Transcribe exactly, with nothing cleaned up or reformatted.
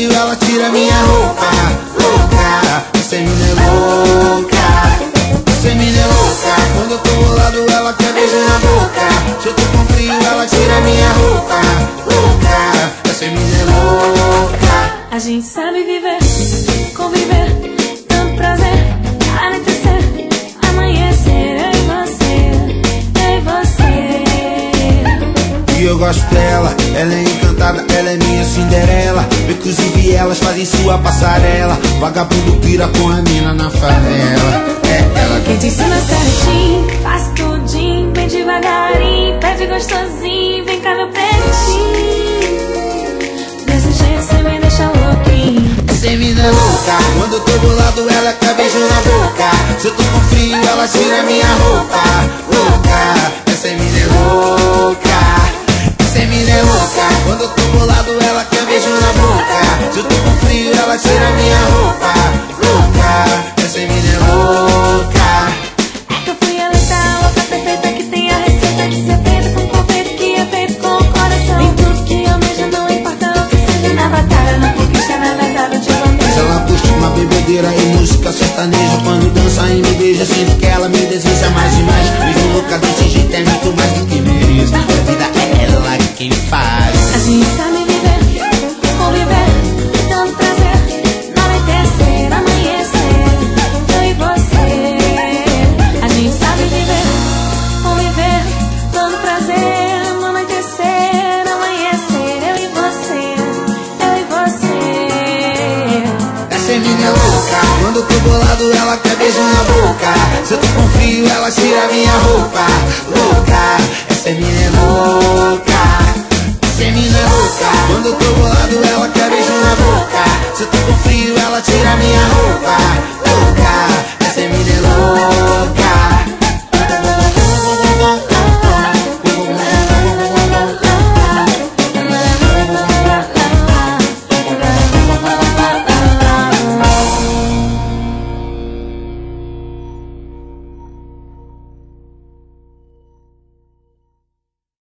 frio, ela tira minha roupa. Louca, essa mina é louca. Essa mina é louca. Quando eu tô bolado, ela quer beijo na boca. Se eu tô com frio, ela tira minha roupa. Louca, essa mina é louca. A gente sabe viver, conviver, tanto prazer, anoitecer, amanhecer, eu e você, eu e você. E eu gosto dela, ela é encantada, ela é minha Cinderela. Inclusive elas fazem sua passarela. Vagabundo pira com a mina na favela. É ela que te ensina certinho, faz tudinho, bem devagarinho, pede gostosinho, vem cá meu pretinho. Desse jeito cê me deixa louquinho. Essa mina é louca. Quando eu tô bolado, ela quer beijo na boca. Se eu tô com frio, ela tira minha roupa. Louca, essa mina é louca. Essa mina é louca. Quando eu tô bolado, ela quer beijo na boca. Se eu tô com frio, ela tira minha roupa. Louca, essa mina é louca. É que eu fui eleita a louca perfeita que tem a receita de ser feita com confeito que é feito com o coração. Em tudo que eu vejo, não importa o que seja. Na batalha, na conquista, na verdade eu te amo. Ela curte uma bebedeira e música sertaneja. Quando dança e me beija, sinto que ela me deseja mais e mais. Mesmo louca desse jeito é muito mais do que mereço. A vida é ela quem faz. A gente sabe viver, conviver, tanto prazer, anoitecer, amanhecer, eu e você. A gente sabe viver, conviver, tanto prazer, anoitecer, amanhecer, eu e você, eu e você. Essa mina é louca. Quando eu tô bolado, ela quer beijo na boca. Se eu tô com frio, ela tira minha roupa. Louca,